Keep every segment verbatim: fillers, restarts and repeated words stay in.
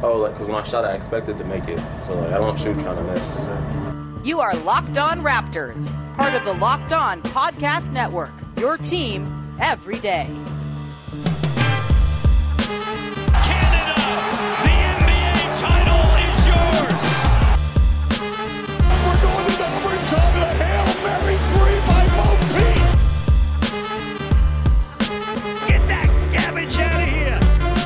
Oh, like, because when I shot, I expected to make it. So, like, I don't shoot trying to miss. You are Locked On Raptors, part of the Locked On Podcast Network, your team every day. Canada, the N B A title is yours. We're going to the overtime of the Hail Mary three by Mo Pete. Get that garbage out of here.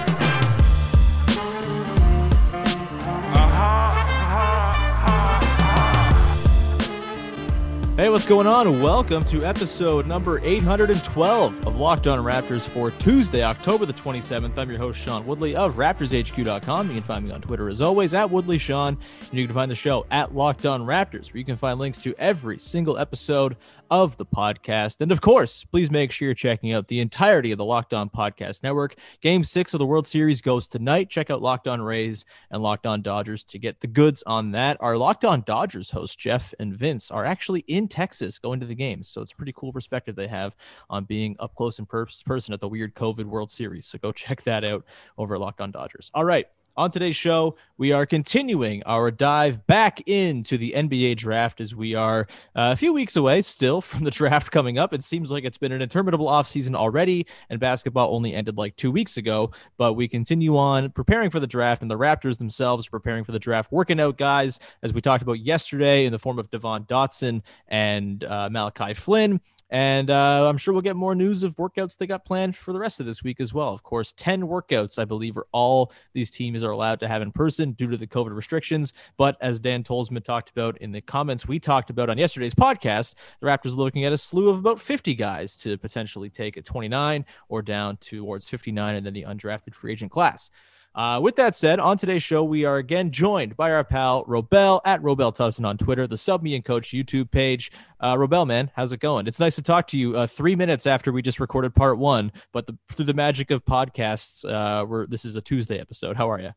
Hey, what's going on? Welcome to episode number eight hundred twelve of Locked On Raptors for Tuesday, October the twenty-seventh. I'm your host, Sean Woodley of Raptors H Q dot com. You can find me on Twitter, as always, at Woodley Sean. And you can find the show at Locked On Raptors, where you can find links to every single episode of the podcast. And of course, please make sure you're checking out the entirety of the Locked On Podcast Network. Game six of the World Series goes tonight. Check out Locked On Rays and Locked On Dodgers to get the goods on that. Our Locked On Dodgers hosts, Jeff and Vince, are actually in Texas going to the games. So it's a pretty cool perspective they have on being up close and per- person at the weird COVID World Series. So go check that out over at Locked On Dodgers. All right. On today's show, we are continuing our dive back into the N B A draft as we are uh, a few weeks away still from the draft coming up. It seems like it's been an interminable offseason already, and basketball only ended like two weeks ago. But we continue on preparing for the draft, and the Raptors themselves preparing for the draft, working out guys, as we talked about yesterday, in the form of Devon Dotson and uh, Malachi Flynn. And uh, I'm sure we'll get more news of workouts they got planned for the rest of this week as well. Of course, ten workouts, I believe, are all these teams are allowed to have in person due to the COVID restrictions. But as Dan Tolzman talked about in the comments we talked about on yesterday's podcast, the Raptors are looking at a slew of about fifty guys to potentially take at twenty-nine or down towards fifty-nine and then the undrafted free agent class. Uh, with that said, on today's show, we are again joined by our pal Robel at Robel Tussin on Twitter, the Sub Me and Coach YouTube page. Uh, Robel, man, how's it going? It's nice to talk to you uh, three minutes after we just recorded part one, but the, through the magic of podcasts, uh, we're, this is a Tuesday episode. How are you?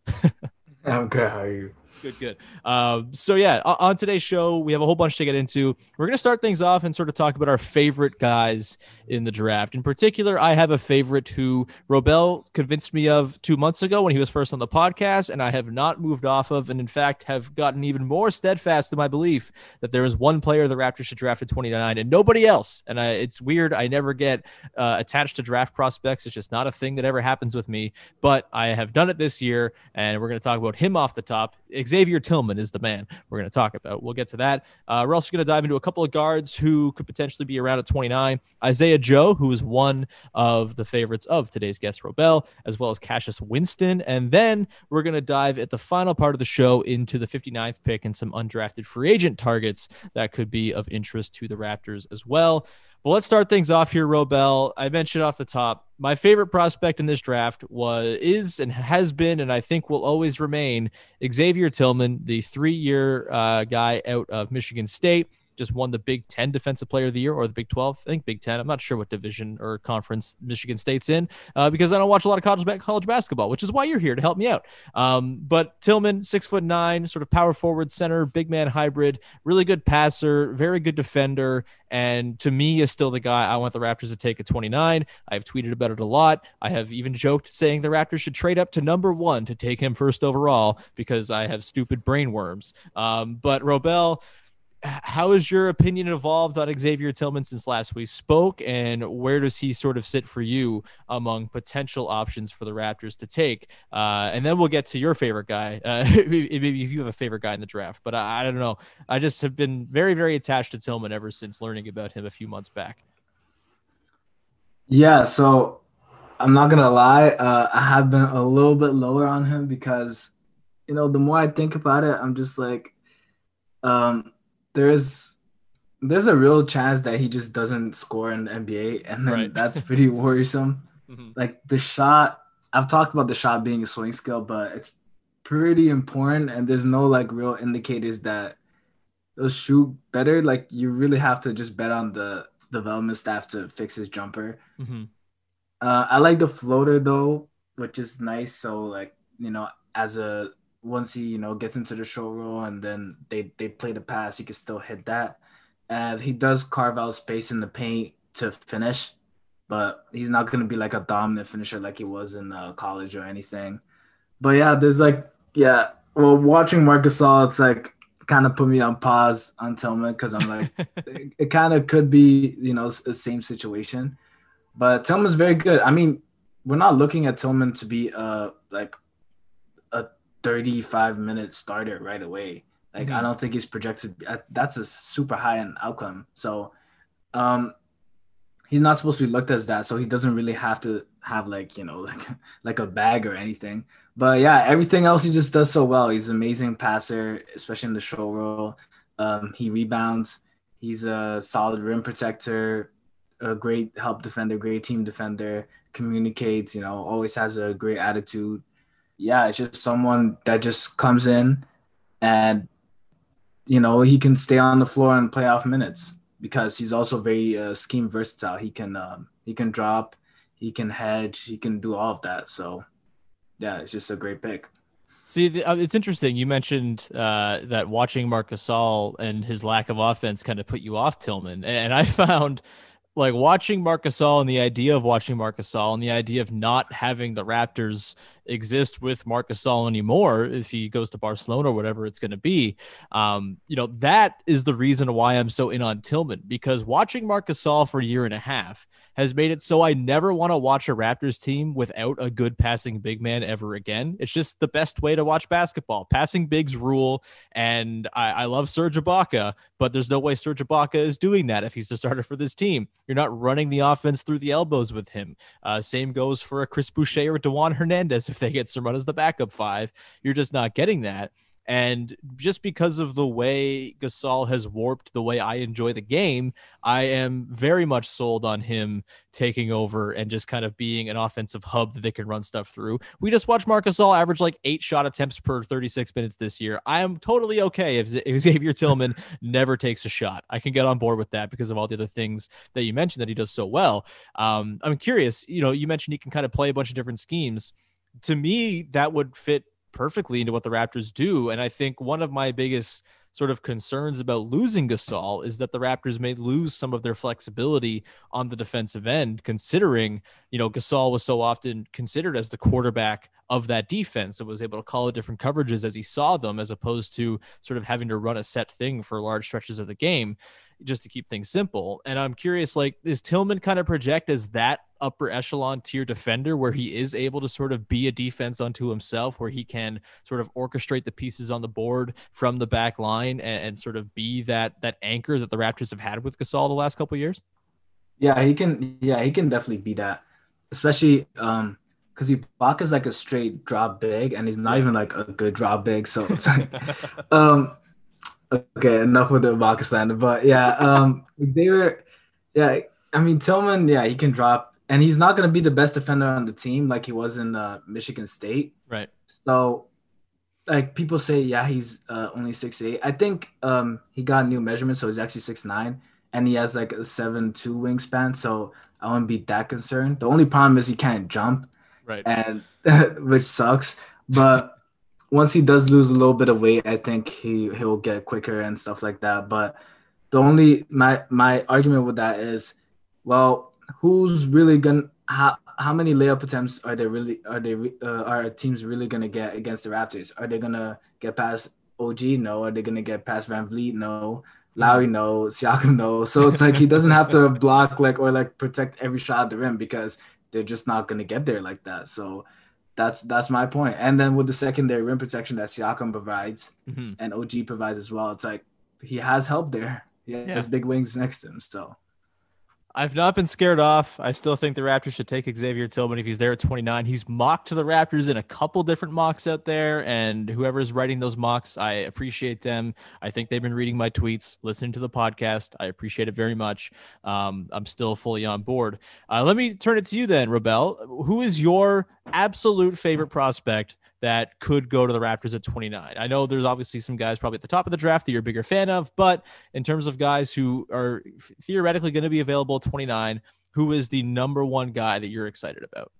I'm good. How are you? Good, good. Uh, so yeah, on today's show, we have a whole bunch to get into. We're going to start things off and sort of talk about our favorite guys in the draft. In particular, I have a favorite who Robel convinced me of two months ago when he was first on the podcast, and I have not moved off of, and in fact have gotten even more steadfast in my belief that there is one player the Raptors should draft at twenty-nine and nobody else. And I, it's weird. I never get uh, attached to draft prospects. It's just not a thing that ever happens with me, but I have done it this year, and we're going to talk about him off the top. Xavier Tillman is the man we're going to talk about. We'll get to that. Uh, we're also going to dive into a couple of guards who could potentially be around at twenty-nine. Isaiah Joe, who is one of the favorites of today's guest, Robel, as well as Cassius Winston. And then we're going to dive at the final part of the show into the fifty-ninth pick and some undrafted free agent targets that could be of interest to the Raptors as well. Well, let's start things off here, Robel. I mentioned off the top, my favorite prospect in this draft was, is, and has been, and I think will always remain, Xavier Tillman, the three-year uh, guy out of Michigan State. Just won the Big Ten Defensive Player of the Year, or the Big twelve. I think Big Ten. I'm not sure what division or conference Michigan State's in uh, because I don't watch a lot of college college basketball, which is why you're here to help me out. Um, but Tillman, six foot nine, sort of power forward, center, big man hybrid, really good passer, very good defender, and to me is still the guy I want the Raptors to take at twenty-nine. I've tweeted about it a lot. I have even joked saying the Raptors should trade up to number one to take him first overall because I have stupid brain worms. Um, but Robel, how has your opinion evolved on Xavier Tillman since last we spoke, and where does he sort of sit for you among potential options for the Raptors to take? Uh, and then we'll get to your favorite guy, uh, maybe if you have a favorite guy in the draft. But I, I don't know. I just have been very, very attached to Tillman ever since learning about him a few months back. Yeah, so I'm not going to lie. Uh, I have been a little bit lower on him because, you know, the more I think about it, I'm just like um, – There's there's a real chance that he just doesn't score in the N B A, and then right. That's pretty worrisome. Mm-hmm. Like the shot, I've talked about the shot being a swing skill, but it's pretty important, and there's no like real indicators that they'll shoot better. Like you really have to just bet on the development staff to fix his jumper. Mm-hmm. Uh, I like the floater though, which is nice. So like, you know, as a once he, you know, gets into the show roll and then they, they play the pass, he can still hit that. And he does carve out space in the paint to finish, but he's not going to be like a dominant finisher like he was in uh, college or anything. But yeah, there's like Yeah. Well, watching Marc Gasol, it's like kind of put me on pause on Tillman because I'm like, it, it kind of could be, you know, the same situation. But Tillman's very good. I mean, we're not looking at Tillman to be a like a thirty-five minute starter right away. Like mm-hmm. I don't think he's projected. That's a super high end outcome. So, um, he's not supposed to be looked as that. So he doesn't really have to have like you know like like a bag or anything. But yeah, everything else he just does so well. He's an amazing passer, especially in the show roll. Um, he rebounds. He's a solid rim protector. A great help defender, great team defender, communicates, you know, always has a great attitude. Yeah, it's just someone that just comes in and, you know, he can stay on the floor and playoff minutes because he's also very uh, scheme versatile. He can um, he can drop, he can hedge, he can do all of that. So, yeah, it's just a great pick. See, the, uh, it's interesting. You mentioned uh, that watching Marc Gasol and his lack of offense kind of put you off Tillman. And I found – like watching Marc Gasol and the idea of watching Marc Gasol and the idea of not having the Raptors exist with Marc Gasol anymore, if he goes to Barcelona or whatever it's going to be, um, you know, that is the reason why I'm so in on Tillman, because watching Marc Gasol for a year and a half has made it so I never want to watch a Raptors team without a good passing big man ever again. It's just the best way to watch basketball. Passing bigs rule, and I, I love Serge Ibaka, but there's no way Serge Ibaka is doing that if he's the starter for this team. You're not running the offense through the elbows with him. Uh, same goes for a Chris Boucher or DeJuan Hernandez if they get some run as the backup five. You're just not getting that. And just because of the way Gasol has warped the way I enjoy the game, I am very much sold on him taking over and just kind of being an offensive hub that they can run stuff through. We just watched Marc Gasol average like eight shot attempts per thirty-six minutes this year. I am totally okay if, if Xavier Tillman never takes a shot. I can get on board with that because of all the other things that you mentioned that he does so well. Um, I'm curious, you know, you mentioned he can kind of play a bunch of different schemes. To me, that would fit perfectly into what the Raptors do. And I think one of my biggest sort of concerns about losing Gasol is that the Raptors may lose some of their flexibility on the defensive end, considering, you know, Gasol was so often considered as the quarterback of that defense and was able to call it different coverages as he saw them, as opposed to sort of having to run a set thing for large stretches of the game just to keep things simple. And I'm curious, like, is Tillman kind of project as that upper echelon tier defender where he is able to sort of be a defense unto himself, where he can sort of orchestrate the pieces on the board from the back line and, and sort of be that that anchor that the Raptors have had with Gasol the last couple of years? Yeah, he can. Yeah, he can definitely be that, especially um, because Ibaka's like a straight drop big, and he's not even like a good drop big. So it's like, um, okay, enough with the Ibaka slander. But yeah, um, they were, yeah. I mean, Tillman, yeah, he can drop. And he's not going to be the best defender on the team like he was in uh, Michigan State. Right. So, like, people say, yeah, he's uh, only six eight. I think um, he got new measurements, so he's actually six nine. And he has, like, a seven two wingspan, so I wouldn't be that concerned. The only problem is he can't jump, right? And which sucks. But once he does lose a little bit of weight, I think he, he'll get quicker and stuff like that. But the only – my my argument with that is, well – who's really gonna how how many layup attempts are they really are they uh, are teams really gonna get against the Raptors? Are they gonna get past O G? No. Are they gonna get past Van Vliet? No. Lowry? No. Siakam? No. So it's like he doesn't have to block like or like protect every shot at the rim because they're just not gonna get there like that. So that's that's my point. And then with the secondary rim protection that Siakam provides mm-hmm. and O G provides as well, it's like he has help there. He has yeah. big wings next to him. So. I've not been scared off. I still think the Raptors should take Xavier Tillman if he's there at twenty-nine. He's mocked to the Raptors in a couple different mocks out there, and whoever's writing those mocks, I appreciate them. I think they've been reading my tweets, listening to the podcast. I appreciate it very much. Um, I'm still fully on board. Uh, let me turn it to you then, Robel. Who is your absolute favorite prospect that could go to the Raptors at twenty-nine? I know there's obviously some guys probably at the top of the draft that you're a bigger fan of, but in terms of guys who are theoretically going to be available at twenty-nine, who is the number one guy that you're excited about?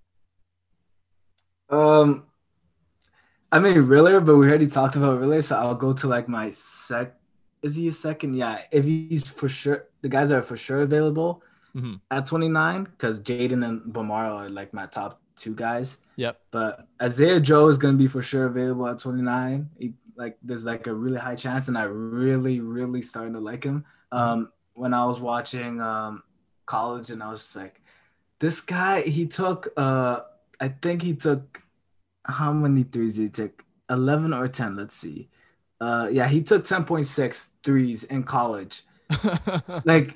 Um, I mean, Riller, but we already talked about Riller, so I'll go to like my sec. Is he a second? Yeah, if he's for sure, the guys that are for sure available mm-hmm. at twenty-nine, because Jaden and Bamar are like my top two guys. Yep. But Isaiah Joe is going to be for sure available at twenty-nine. He, like there's like a really high chance, and I really, really starting to like him. Um, when I was watching um, college, and I was just like, this guy, he took, uh, I think he took, how many threes did he take? eleven or ten, let's see. Uh, yeah, he took ten point six threes in college, like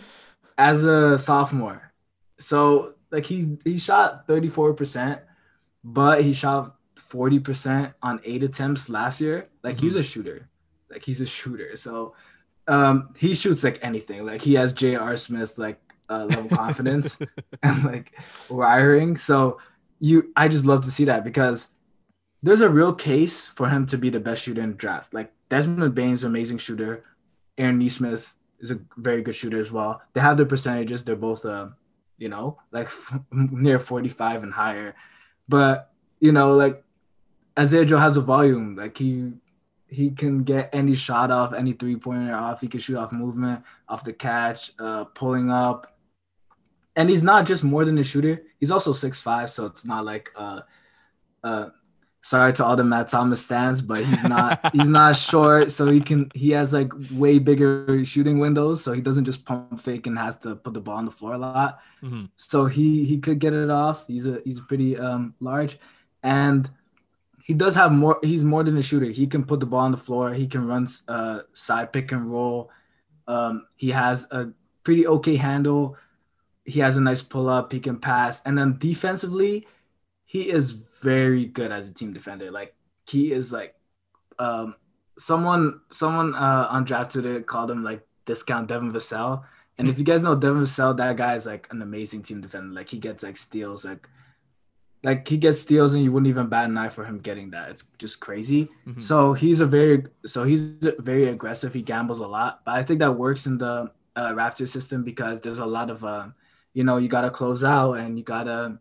as a sophomore. So like he he shot thirty-four percent, but he shot forty percent on eight attempts last year. Like mm-hmm. he's a shooter. Like he's a shooter. So um, he shoots like anything. Like he has J R. Smith like uh, level confidence and like wiring. So you, I just love to see that because there's a real case for him to be the best shooter in the draft. Like Desmond Bane is an amazing shooter. Aaron Nesmith is a very good shooter as well. They have their percentages. They're both, uh, you know, like f- near forty-five and higher. But, you know, like Isaiah Joe has a volume. Like he he can get any shot off, any three-pointer off. He can shoot off movement, off the catch, uh, pulling up. And he's not just more than a shooter. He's also six five, so it's not like uh, – uh, sorry to all the Matt Thomas stands, but he's not he's not short, so he can he has like way bigger shooting windows, so he doesn't just pump fake and has to put the ball on the floor a lot. Mm-hmm. So he he could get it off. He's a he's pretty um large, and he does have more. He's more than a shooter. He can put the ball on the floor. He can run uh side pick and roll. Um, he has a pretty okay handle. He has a nice pull up. He can pass, and then defensively, he is very good as a team defender. Like he is like um, someone someone uh, on Draft Twitter called him like discount Devin Vassell. And if you guys know Devin Vassell, that guy is like an amazing team defender. Like he gets like steals, like like he gets steals, and you wouldn't even bat an eye for him getting that. It's just crazy. Mm-hmm. So he's a very so he's very aggressive. He gambles a lot, but I think that works in the uh, Raptors system because there's a lot of uh, you know, you gotta close out and you gotta.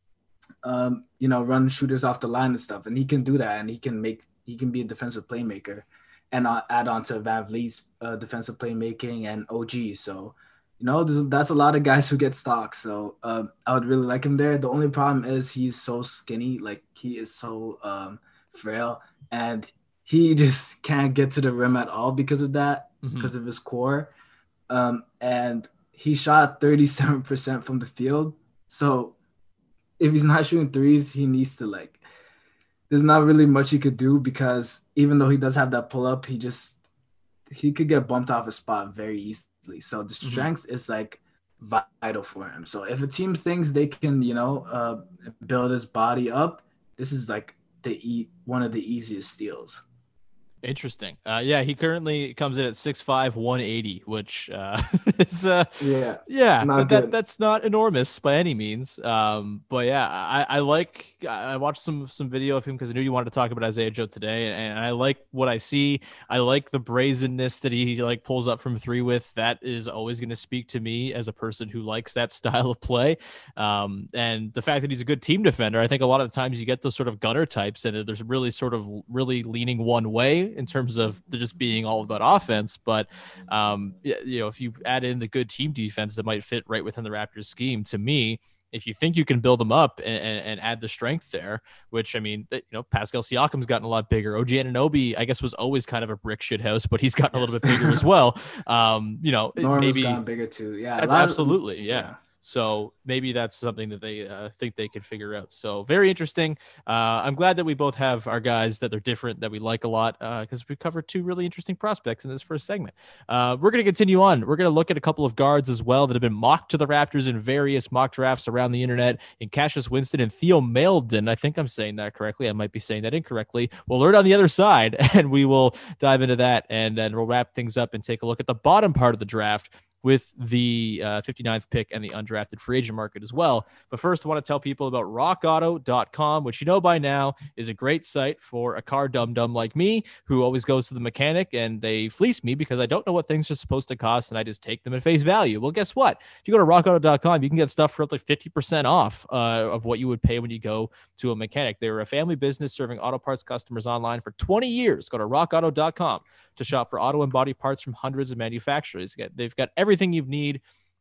Um, you know, run shooters off the line and stuff, and he can do that, and he can make he can be a defensive playmaker, and uh, add on to Van Vliet's uh, defensive playmaking and O G. So, you know, that's a lot of guys who get stocks. So um, I would really like him there. The only problem is he's so skinny, like he is so um, frail, and he just can't get to the rim at all because of that, mm-hmm. because of his core. Um, and he shot thirty-seven percent from the field, so. If he's not shooting threes, he needs to like, there's not really much he could do because even though he does have that pull up, he just, he could get bumped off his spot very easily. So the strength mm-hmm. is like vital for him. So if a team thinks they can, you know, uh, build his body up, this is like the e- one of the easiest steals. Interesting. Uh, yeah, he currently comes in at six five, one eighty, which uh, is uh, yeah, yeah, that, that that's not enormous by any means. Um, but yeah, I, I like. I watched some some video of him because I knew you wanted to talk about Isaiah Joe today, and I like what I see. I like the brazenness that he like pulls up from three with. That is always going to speak to me as a person who likes that style of play. Um, and the fact that he's a good team defender, I think a lot of the times you get those sort of gunner types, and there's really sort of really leaning one way in terms of just being all about offense. But, um, you know, if you add in the good team defense that might fit right within the Raptors scheme, to me, if you think you can build them up and, and, and add the strength there, which, I mean, you know, Pascal Siakam's gotten a lot bigger. O G Anunoby, I guess, was always kind of a brick shit house, but he's gotten yes. a little bit bigger as well. Um, you know, Norman's maybe gotten bigger too. Yeah, absolutely. Of, yeah. yeah. So maybe that's something that they uh, think they could figure out. So very interesting. Uh, I'm glad that we both have our guys that are different, that we like a lot, because uh, we covered two really interesting prospects in this first segment. Uh, we're going to continue on. We're going to look at a couple of guards as well that have been mocked to the Raptors in various mock drafts around the internet, in Cassius Winston and Theo Maledon. I think I'm saying that correctly. I might be saying that incorrectly. We'll learn on the other side, and we will dive into that, and then we'll wrap things up and take a look at the bottom part of the draft with the uh, fifty-ninth pick and the undrafted free agent market as well. But first, I want to tell people about rock auto dot com, which you know by now is a great site for a car dum-dum like me who always goes to the mechanic and they fleece me because I don't know what things are supposed to cost and I just take them at face value. Well, guess what? If you go to rock auto dot com, you can get stuff for up to fifty percent off uh, of what you would pay when you go to a mechanic. They're a family business serving auto parts customers online for twenty years. Go to rock auto dot com to shop for auto and body parts from hundreds of manufacturers. They've got everything you need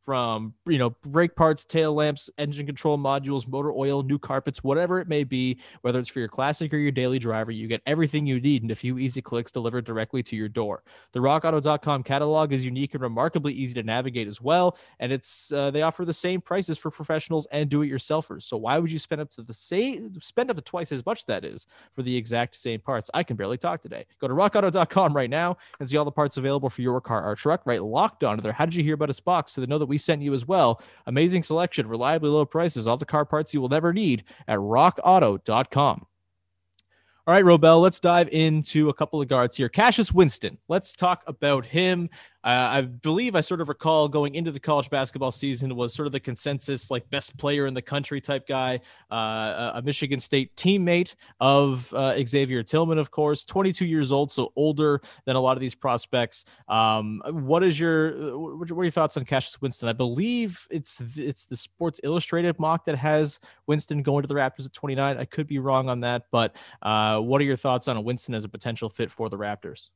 from, you know, brake parts, tail lamps, engine control modules, motor oil, new carpets, whatever it may be, whether it's for your classic or your daily driver, you get everything you need in a few easy clicks delivered directly to your door. The rock auto dot com catalog is unique and remarkably easy to navigate as well. And it's, uh, they offer the same prices for professionals and do-it-yourselfers. So why would you spend up to the same, spend up to twice as much, that is, for the exact same parts? I can barely talk today. Go to rock auto dot com right now and see all the parts available for your car or truck. Right, Locked On there. How did you hear about us box? So they know that we sent you as well. Amazing selection, reliably low prices, all the car parts you will never need at rock auto dot com. All right, Robel, let's dive into a couple of guards here. Cassius Winston, let's talk about him. Uh, I believe I sort of recall going into the college basketball season was sort of the consensus, like, best player in the country type guy, uh, a Michigan State teammate of uh, Xavier Tillman, of course, twenty-two years old, so older than a lot of these prospects. Um, what is your, what are your thoughts on Cassius Winston? I believe it's, it's the Sports Illustrated mock that has Winston going to the Raptors at twenty-nine. I could be wrong on that, but uh, what are your thoughts on a Winston as a potential fit for the Raptors?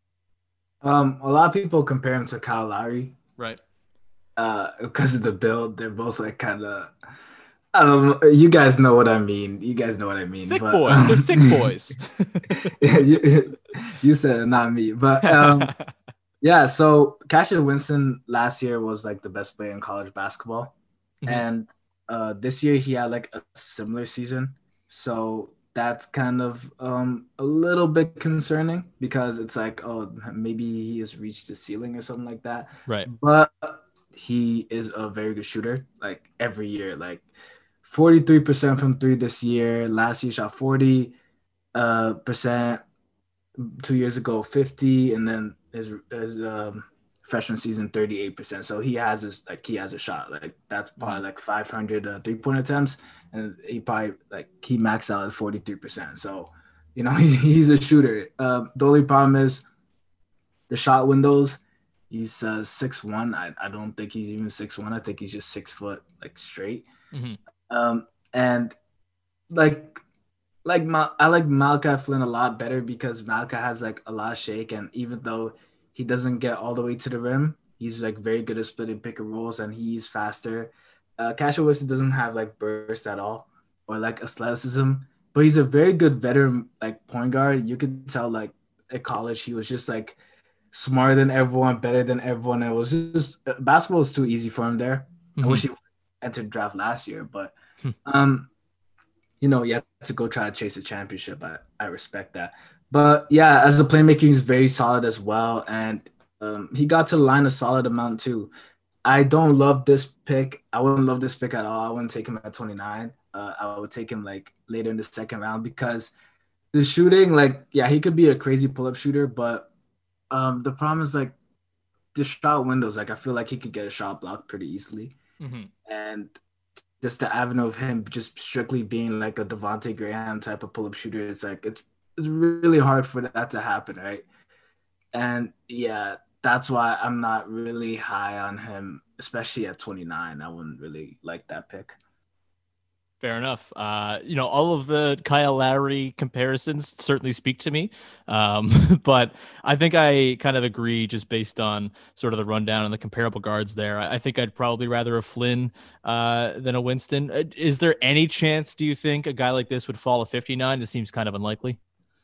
Um, a lot of people compare him to Kyle Lowry, right? Uh, because of the build. They're both like kind of, I don't know. You guys know what I mean. You guys know what I mean. Thick but, boys. Um, They're thick boys. yeah, you, you said it, not me. But um, yeah. So Cassius Winston last year was like the best player in college basketball, mm-hmm. and uh, this year he had like a similar season. So that's kind of um, a little bit concerning because it's like, oh, maybe he has reached the ceiling or something like that. Right. But he is a very good shooter, like every year, like forty-three percent from three this year. Last year shot forty uh, percent. Two years ago, fifty. And then his, his um, freshman season, thirty-eight percent. So he has a, like, he has a shot. Like that's probably like five hundred uh, three-point attempts. And he probably like he maxed out at forty-three percent. So, you know, he's, he's a shooter. Uh, the only problem is the shot windows. He's uh, six one. I, I don't think he's even six one. I think he's just six foot, like straight. Mm-hmm. Um, and like, like Ma- I like Malachi Flynn a lot better because Malachi has like a lot of shake. And even though he doesn't get all the way to the rim, he's like very good at splitting pick and rolls and he's faster. Uh, Cassius Winston doesn't have like burst at all or like athleticism, but he's a very good veteran like point guard. You could tell like at college he was just like smarter than everyone, better than everyone. It was just basketball was too easy for him there. Mm-hmm. I wish he entered draft last year, but um, you know, you have to go try to chase a championship. I, I respect that, but yeah, as a playmaker, he's very solid as well, and um, he got to the line a solid amount too. I don't love this pick. I wouldn't love this pick at all. I wouldn't take him at twenty-nine. Uh, I would take him like later in the second round because the shooting, like, yeah, he could be a crazy pull-up shooter, but um, the problem is like the shot windows. Like I feel like he could get a shot blocked pretty easily, mm-hmm. and just the avenue of him just strictly being like a Devontae Graham type of pull-up shooter. It's like it's it's really hard for that to happen, right? And yeah. That's why I'm not really high on him, especially at twenty-nine. I wouldn't really like that pick. Fair enough. Uh, you know, all of the Kyle Lowry comparisons certainly speak to me. Um, but I think I kind of agree just based on sort of the rundown and the comparable guards there. I think I'd probably rather a Flynn uh, than a Winston. Is there any chance, do you think, a guy like this would fall at fifty-nine? This seems kind of unlikely.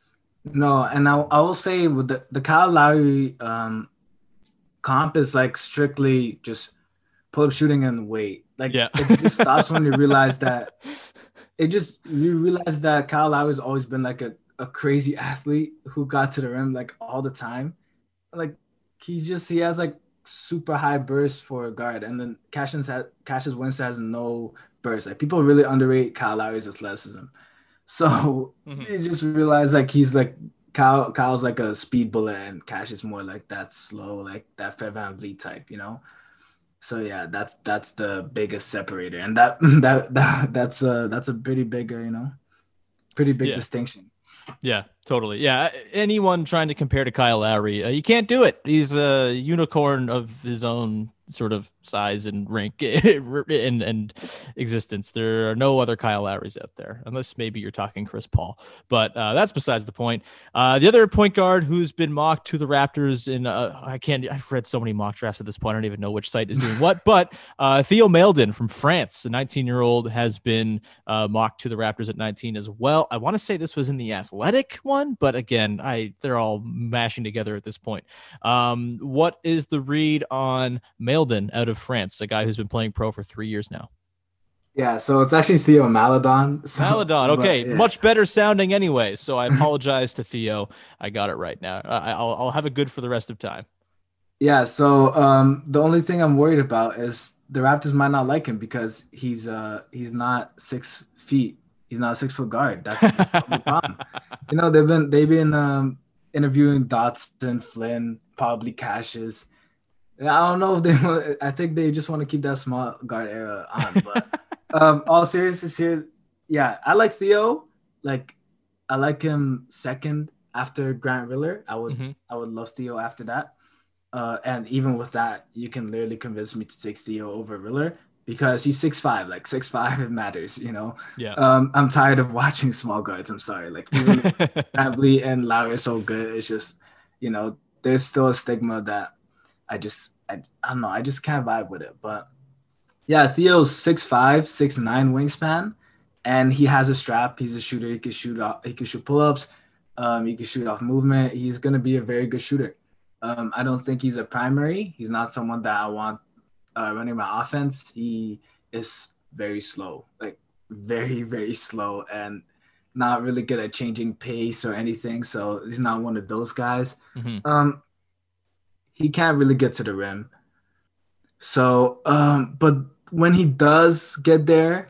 No, and I, I will say with the, the Kyle Lowry um, comp is like strictly just pull-up shooting and weight. Like yeah. It just stops when you realize that it just you realize that Kyle Lowry's always been like a, a crazy athlete who got to the rim like all the time. Like he's just he has like super high burst for a guard, and then Cassius has, Cassius Winston has no burst. Like people really underrate Kyle Lowry's athleticism. So mm-hmm. you just realize like he's like Kyle Kyle's like a speed bullet and Cassius more like that slow, like that Fred VanVleet type, you know. So yeah, that's that's the biggest separator, and that that, that that's a that's a pretty big, uh, you know, pretty big yeah. distinction. Yeah, Totally. Yeah. Anyone trying to compare to Kyle Lowry, uh, you can't do it. He's a unicorn of his own sort of size and rank and, and existence. There are no other Kyle Lowrys out there, unless maybe you're talking Chris Paul. But uh, that's besides the point. Uh, the other point guard who's been mocked to the Raptors in, uh, I can't, I've read so many mock drafts at this point. I don't even know which site is doing what. But uh, Theo Maledon from France, the nineteen-year-old, has been uh, mocked to the Raptors at nineteen as well. I want to say this was in the Athletic one, but again, I they're all mashing together at this point. Um, what is the read on Maledon out of France, a guy who's been playing pro for three years now? Yeah, so it's actually Theo Maledon. So, Maledon, okay, but, yeah. Much better sounding anyway. So I apologize to Theo. I got it right now. I, I'll I'll have it good for the rest of time. Yeah, so um, the only thing I'm worried about is the Raptors might not like him because he's uh he's not six feet. He's not a six foot guard. That's, that's the problem. You know, they've been they've been um, interviewing Dotson, Flynn, probably Cassius. I don't know if they want, I think they just want to keep that small guard era on. But um, all seriousness here, yeah, I like Theo. Like, I like him second after Grant Riller. I would, mm-hmm. I would love Theo after that. Uh, and even with that, you can literally convince me to take Theo over Riller because he's six five. Like six five, it matters, you know. Yeah. Um, I'm tired of watching small guards. I'm sorry. Like even Bradley and Lowry are so good. It's just, you know, there's still a stigma that. I just, I, I don't know. I just can't vibe with it. But yeah, Theo's six five, six nine wingspan, and he has a strap. He's a shooter. He can shoot off. He can shoot pull-ups. Um, he can shoot off movement. He's going to be a very good shooter. Um, I don't think he's a primary. He's not someone that I want uh, running my offense. He is very slow, like very, very slow and not really good at changing pace or anything. So he's not one of those guys. Mm-hmm. Um, He can't really get to the rim. So, um, but when he does get there,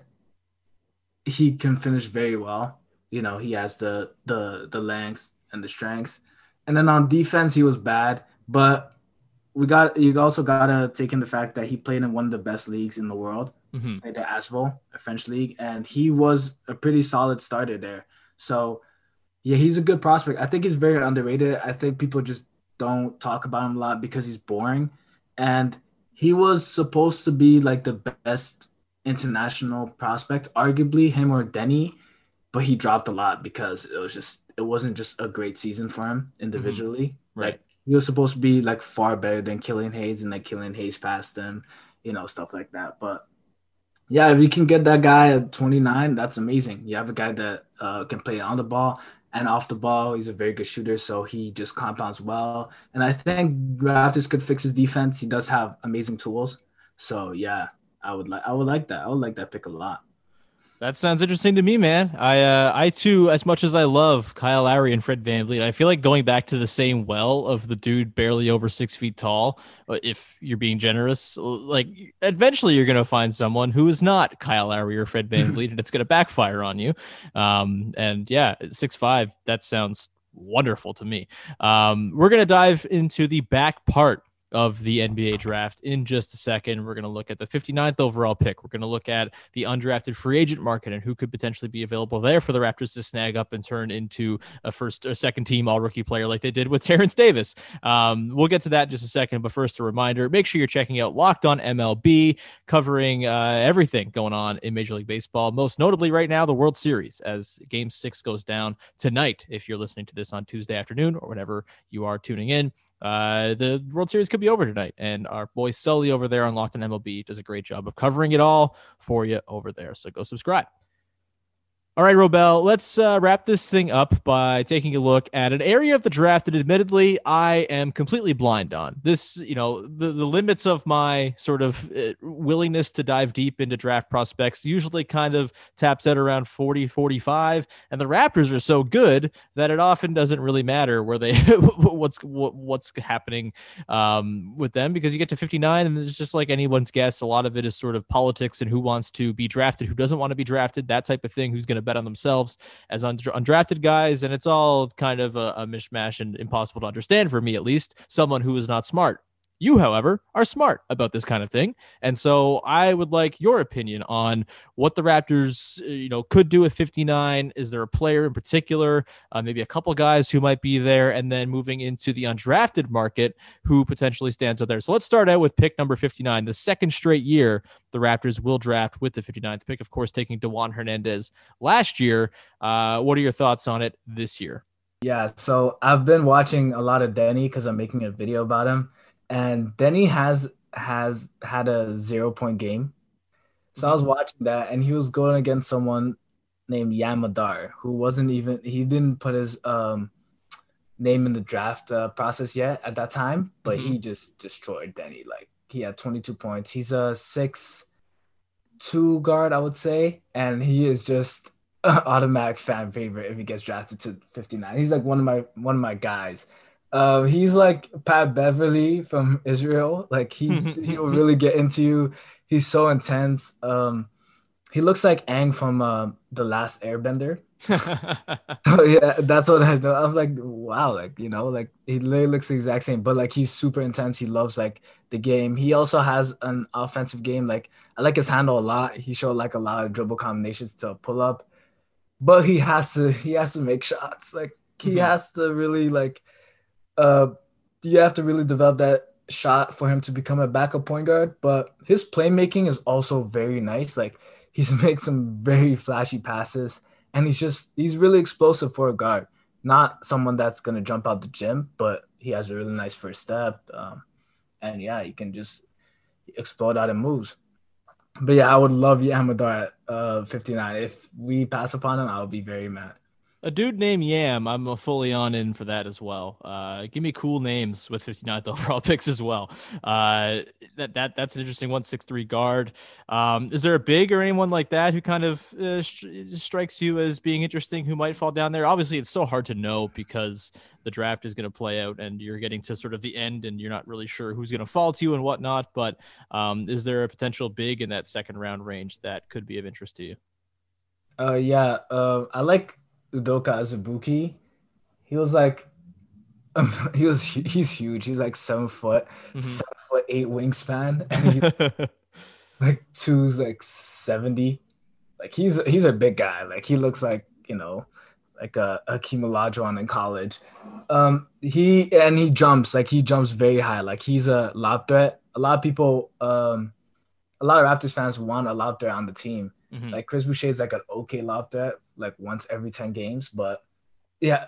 he can finish very well. You know, he has the the the length and the strength. And then on defense, he was bad. But we got you also gotta take in the fact that he played in one of the best leagues in the world, mm-hmm. like the Asvel, a French league, and he was a pretty solid starter there. So, yeah, he's a good prospect. I think he's very underrated. I think people just don't talk about him a lot because he's boring. And he was supposed to be like the best international prospect, arguably him or Denny, but he dropped a lot because it was just, it wasn't just a great season for him individually. Mm-hmm. Right. Like, he was supposed to be like far better than Killian Hayes, and like Killian Hayes passed him, you know, stuff like that. But yeah, if you can get that guy at twenty-nine, that's amazing. You have a guy that uh, can play on the ball and off the ball. He's a very good shooter, so he just compounds well. And I think Raptors could fix his defense. He does have amazing tools. So yeah, I would like I would like that. I would like that pick a lot. That sounds interesting to me, man. I, uh, I too, as much as I love Kyle Lowry and Fred VanVleet, I feel like going back to the same well of the dude barely over six feet tall, if you're being generous, like eventually you're going to find someone who is not Kyle Lowry or Fred VanVleet, and it's going to backfire on you. Um, and yeah, six five, that sounds wonderful to me. Um, we're going to dive into the back part of the N B A draft in just a second. We're going to look at the fifty-ninth overall pick. We're going to look at the undrafted free agent market and who could potentially be available there for the Raptors to snag up and turn into a first or second team all rookie player like they did with Terrence Davis. Um, we'll get to that in just a second, but first a reminder, make sure you're checking out Locked On M L B, covering uh, everything going on in Major League Baseball, most notably right now, the World Series, as game six goes down tonight. If you're listening to this on Tuesday afternoon or whenever you are tuning in, Uh, the World Series could be over tonight, and our boy Sully over there on Locked On M L B does a great job of covering it all for you over there. So go subscribe. All right, Robel, let's uh, wrap this thing up by taking a look at an area of the draft that admittedly I am completely blind on. This, you know, the, the limits of my sort of uh, willingness to dive deep into draft prospects usually kind of taps out around forty, forty-five, and the Raptors are so good that it often doesn't really matter where they what's what, what's happening um, with them, because you get to fifty-nine and it's just like anyone's guess. A lot of it is sort of politics and who wants to be drafted, who doesn't want to be drafted, that type of thing, who's going to bet on themselves as undra- undrafted guys, and it's all kind of a, a mishmash and impossible to understand for me, at least, someone who is not smart. You, however, are smart about this kind of thing. And so I would like your opinion on what the Raptors, you know, could do with fifty-nine. Is there a player in particular, uh, maybe a couple guys who might be there, and then moving into the undrafted market who potentially stands out there? So let's start out with pick number fifty-nine. The second straight year the Raptors will draft with the fifty-ninth pick, of course, taking DeJuan Hernandez last year. Uh, what are your thoughts on it this year? Yeah, so I've been watching a lot of Denny because I'm making a video about him. And Denny has has had a zero-point game. So I was watching that, and he was going against someone named Yam Madar, who wasn't even – he didn't put his um, name in the draft uh, process yet at that time, but mm-hmm. he just destroyed Denny. Like, he had twenty-two points. He's a six two guard, I would say, and he is just an automatic fan favorite if he gets drafted to fifty-nine. He's like one of my one of my guys. Um, he's like Pat Beverly from Israel. Like he he'll really get into you. He's so intense. Um, he looks like Aang from uh, The Last Airbender. Oh, yeah, that's what I know. I'm like, wow, like, you know, like he literally looks the exact same, but like he's super intense. He loves like the game. He also has an offensive game. Like I like his handle a lot. He showed like a lot of dribble combinations to pull up, but he has to he has to make shots. Like he mm-hmm. has to really like. Uh, you have to really develop that shot for him to become a backup point guard. But his playmaking is also very nice. Like he's made some very flashy passes, and he's just he's really explosive for a guard. Not someone that's gonna jump out the gym, but he has a really nice first step. Um, and yeah, he can just explode out of moves. But yeah, I would love Yam Madar at uh, fifty-nine. If we pass upon him, I would be very mad. A dude named Yam, I'm fully on in for that as well. Uh, give me cool names with fifty-ninth overall picks as well. Uh, that that that's an interesting one, six three guard. Um, is there a big or anyone like that who kind of uh, st- strikes you as being interesting who might fall down there? Obviously, it's so hard to know because the draft is going to play out and you're getting to sort of the end and you're not really sure who's going to fall to you and whatnot. But um, is there a potential big in that second round range that could be of interest to you? Uh, yeah, uh, I like Udoka Azubuike. He was like, um, he was he's huge. He's like seven foot, mm-hmm. seven foot eight wingspan, and he's like two's like seventy. Like he's he's a big guy. Like he looks like you know, like a Hakeem Olajuwon in college. Um, he and he jumps like he jumps very high. Like he's a lob threat. A lot of people, um, a lot of Raptors fans want a lob threat on the team. Mm-hmm. Like Chris Boucher is like an okay lob threat, like once every ten games. But yeah,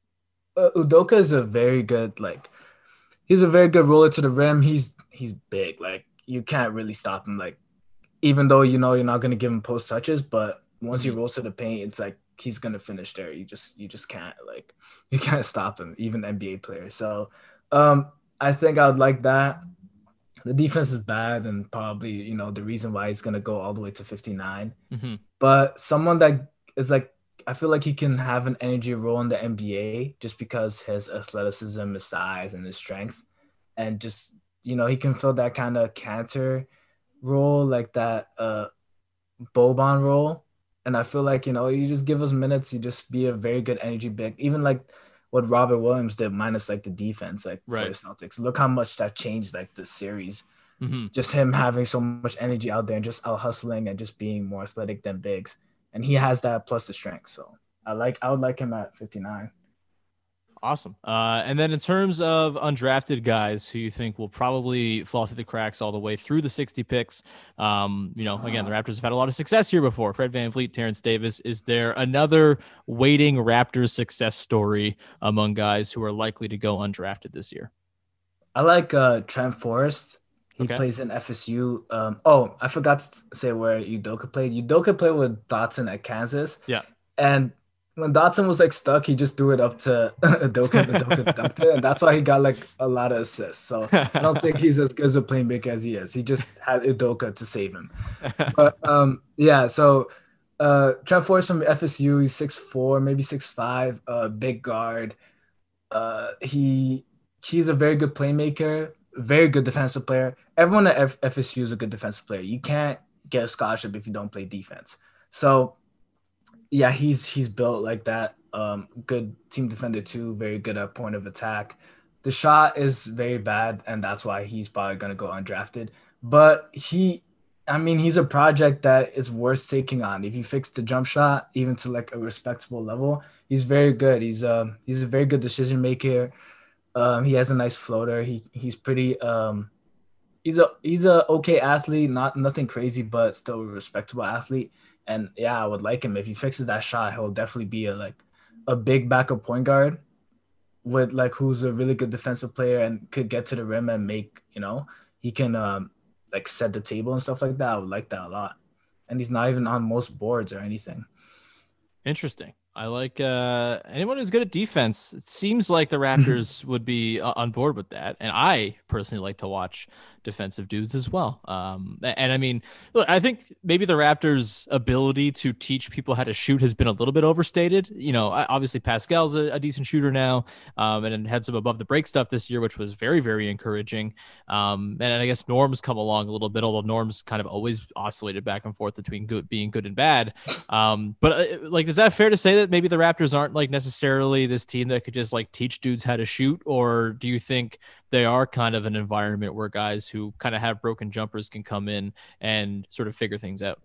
uh, Udoka is a very good, like, he's a very good roller to the rim. He's he's big. Like, you can't really stop him. Like, even though, you know, you're not going to give him post touches, but once mm-hmm. he rolls to the paint, it's like he's going to finish there. You just, you just can't, like, you can't stop him, even N B A players. So um, I think I would like that. The defense is bad and probably, you know, the reason why he's going to go all the way to fifty-nine. Mm-hmm. But someone that is like, I feel like he can have an energy role in the N B A just because his athleticism, his size, and his strength. And just, you know, he can fill that kind of Cantor role, like that uh, Boban role. And I feel like, you know, you just give us minutes, you just be a very good energy big. Even like what Robert Williams did minus like the defense, like right. for the Celtics. Look how much that changed like the series. Mm-hmm. Just him having so much energy out there and just out hustling and just being more athletic than bigs. And he has that plus the strength. So I like I would like him at fifty-nine. Awesome. Uh, and then in terms of undrafted guys who you think will probably fall through the cracks all the way through the sixty picks, um, you know, again, the Raptors have had a lot of success here before. Fred VanVleet, Terrence Davis. Is there another waiting Raptors success story among guys who are likely to go undrafted this year? I like uh, Trent Forrest. He okay. plays in F S U. Um, oh, I forgot to say where Udoka played. Udoka played with Dotson at Kansas. Yeah. And when Dotson was like stuck, he just threw it up to Udoka and Udoka dunked it. And that's why he got like a lot of assists. So I don't think he's as good as a playmaker as he is. He just had Udoka to save him. But um, yeah, so uh, Trent Forrest from F S U, he's six four, maybe six five, uh, big guard. Uh, he He's a very good playmaker, very good defensive player. Everyone at F- FSU is a good defensive player. You can't get a scholarship if you don't play defense. So yeah, he's he's built like that. Um, good team defender too. Very good at point of attack. the shot is very bad, and that's why he's probably gonna go undrafted. But he, I mean, he's a project that is worth taking on. If you fix the jump shot even to like a respectable level, he's very good. He's um he's a very good decision maker. Um, he has a nice floater. He he's pretty um. He's a he's a okay athlete, not nothing crazy, but still a respectable athlete. And yeah, I would like him if he fixes that shot. He'll definitely be a like a big backup point guard with like who's a really good defensive player and could get to the rim and make, you know, he can um like set the table and stuff like that. I would like that a lot. And he's not even on most boards or anything. Interesting. I like uh, anyone who's good at defense. It seems like the Raptors would be uh, on board with that. And I personally like to watch defensive dudes as well. Um, and I mean, look, I think maybe the Raptors' ability to teach people how to shoot has been a little bit overstated. You know, obviously Pascal's a, a decent shooter now, um, and had some above the break stuff this year, which was very, very encouraging. Um, and I guess Norm's come along a little bit, although Norm's kind of always oscillated back and forth between good, being good and bad. Um, but uh, like, is that fair to say that maybe the Raptors aren't like necessarily this team that could just like teach dudes how to shoot? Or do you think they are kind of an environment where guys who kind of have broken jumpers can come in and sort of figure things out?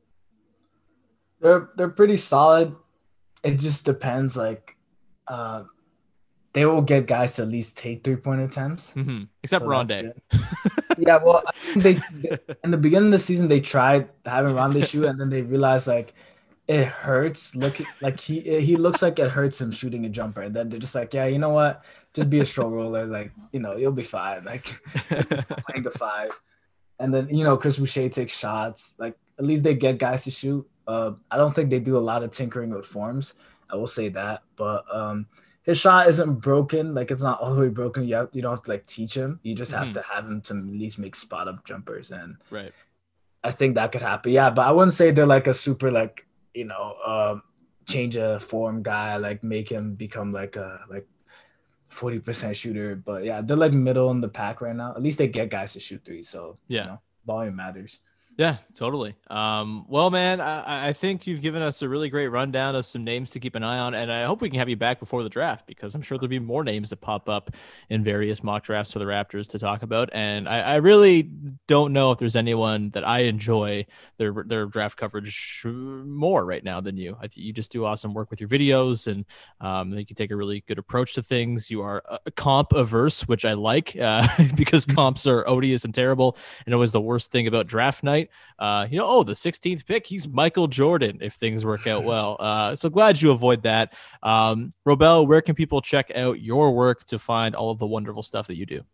They're they're pretty solid. It just depends. Like, uh, they will get guys to at least take three point attempts, mm-hmm. except so Rondé. Yeah, well, I think they, they in the beginning of the season they tried having Rondé shoot, and then they realized like it hurts. Look, like he he looks like it hurts him shooting a jumper, and then they're just like, yeah, you know what? Just be a stroke roller. Like, you know, you'll be fine. Like playing the five, and then you know Chris Boucher takes shots. Like at least they get guys to shoot. Uh, I don't think they do a lot of tinkering with forms. I will say that, but um, his shot isn't broken. Like it's not all the way broken. You have, you don't have to like teach him. You just have mm-hmm. to have him to at least make spot up jumpers, and right. I think that could happen. Yeah, but I wouldn't say they're like a super like. you know, um, change a form guy, like make him become like a like forty percent shooter. But yeah, they're like middle in the pack right now. At least they get guys to shoot three. So yeah, you know, volume matters. Yeah, totally. Um, well, man, I, I think you've given us a really great rundown of some names to keep an eye on, and I hope we can have you back before the draft because I'm sure there'll be more names that pop up in various mock drafts for the Raptors to talk about. And I, I really don't know if there's anyone that I enjoy their their draft coverage more right now than you. I think you just do awesome work with your videos, and um, I think you take a really good approach to things. You are uh, comp averse, which I like uh, because comps are odious and terrible, and always the worst thing about draft night. Uh, you know, oh, the sixteenth pick, he's Michael Jordan if things work out well. Uh, so glad you avoid that. Um, Robel, where can people check out your work to find all of the wonderful stuff that you do?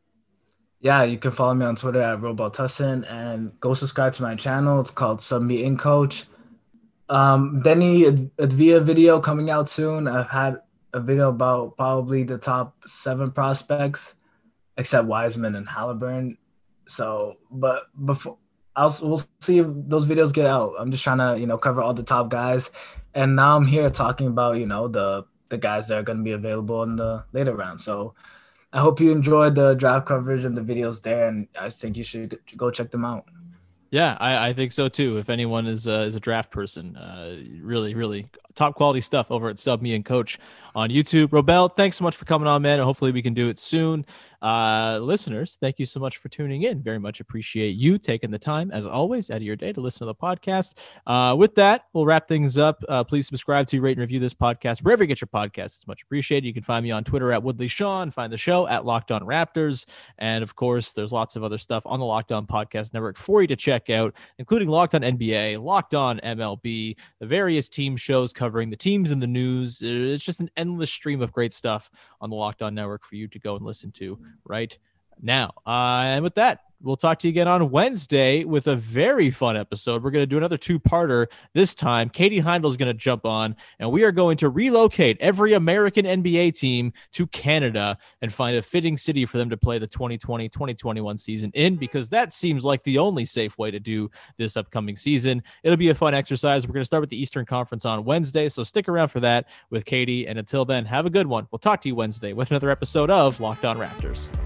Yeah, you can follow me on Twitter at Robel Tussin and go subscribe to my channel. It's called Sub Me In Coach. Um, Denny Advia video coming out soon. I've had a video about probably the top seven prospects, except Wiseman and Halliburton. So, but before. I'll we'll see if those videos get out. I'm just trying to, you know, cover all the top guys. And now I'm here talking about, you know, the the guys that are going to be available in the later round. So I hope you enjoyed the draft coverage and the videos there. And I think you should go check them out. Yeah, I, I think so too. If anyone is uh, is a draft person, uh, really, really top quality stuff over at Sub Me and Coach on YouTube. Robel, thanks so much for coming on, man. And hopefully we can do it soon. Uh, listeners, thank you so much for tuning in. Very much appreciate you taking the time, as always, out of your day to listen to the podcast. Uh, with that, we'll wrap things up. Uh, please subscribe to, rate, and review this podcast wherever you get your podcasts. It's much appreciated. You can find me on Twitter at Woodley Sean. Find the show at Locked On Raptors. And of course, there's lots of other stuff on the Locked On Podcast Network for you to check out, including Locked On N B A, Locked On M L B, the various team shows covering the teams in the news. It's just an endless stream of great stuff on the Locked On Network for you to go and listen to right now. Uh, and with that, we'll talk to you again on Wednesday with a very fun episode. We're going to do another two-parter this time. Katie Heindl is going to jump on, and we are going to relocate every American N B A team to Canada and find a fitting city for them to play the twenty twenty twenty twenty-one season in, because that seems like the only safe way to do this upcoming season. It'll be a fun exercise. We're going to start with the Eastern Conference on Wednesday, so stick around for that with Katie. And until then, have a good one. We'll talk to you Wednesday with another episode of Locked On Raptors.